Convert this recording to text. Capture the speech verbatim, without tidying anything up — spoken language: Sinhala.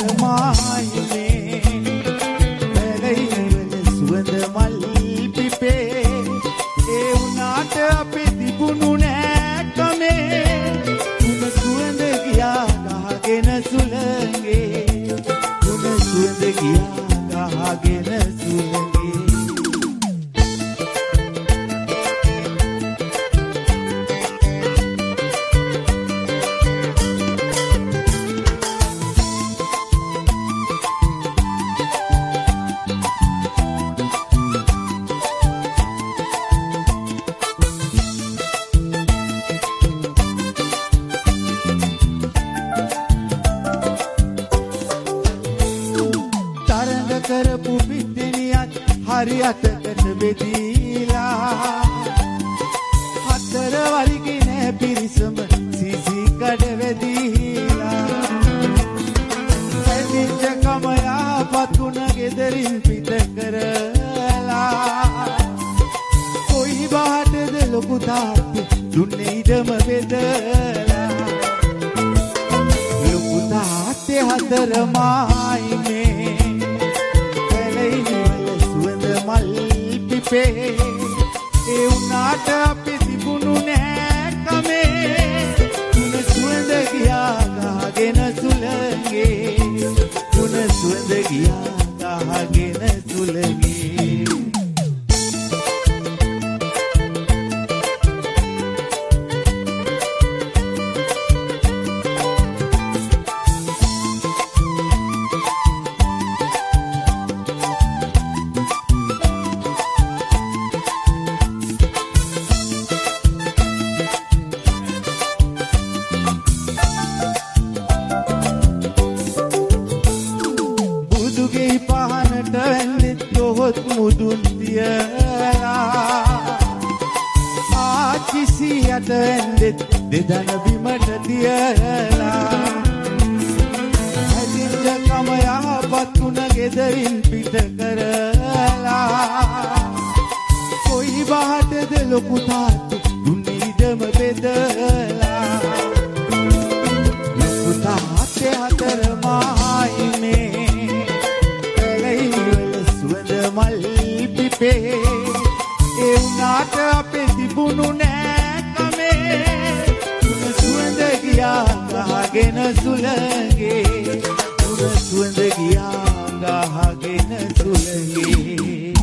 මායිනේ පැලෙයිවල සුවඳ මල් පිපේ ඒ උනාට අපේ තිබුණු නෑ කමේ උන සුවඳ ගියා ගහගෙන සුළඟේ උන සුවඳ ගියා ගහගෙන සුළඟේ කරපු පිටිනියත් හරියටකට බෙදීලා හතර වරිගෙන පිරිසම සිසි කඩ වෙදීලා ඇදිච්ච කමයා පතුන ගෙදරින් පිට කරලා කොයි බාටද ලොකු තාත්තේ දුන්නේ ඉඩම බෙදලා ලොකු තාත්තේ හතර මායිනේ ඒ උනාට අපි තිබුණු නෑ කමේ උන සුවඳ ගියා ගහගෙන සුළඟේ උන සුවඳ ගියා ගහගෙන සුළඟේ දුගේ පහනට වැන්දෙත් තොහොත් මුදුන් තියලා ආචිසියට වැන්දෙත් දෙදන බිමට තියලා හැදිච්ච කම යහපත් උන ගෙදරින් පිට කරලා කොයි බාටද ලොකු තාත්තේ දුන්නේ ඉඩම බෙදලා ලොකු තාත්තේ හතර මායිනේ මල් පිපේ ඒ උනාට අපේ තිබුණු නෑ කමේ උන සුවඳ ගියා ගහගෙන සුළඟේ උන සුවඳ ගියා ගහගෙන සුළඟේ